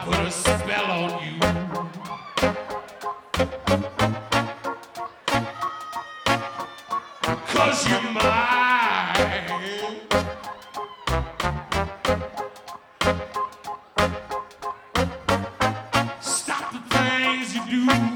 put a spell on you. Cause you're mine. Stop the things you do.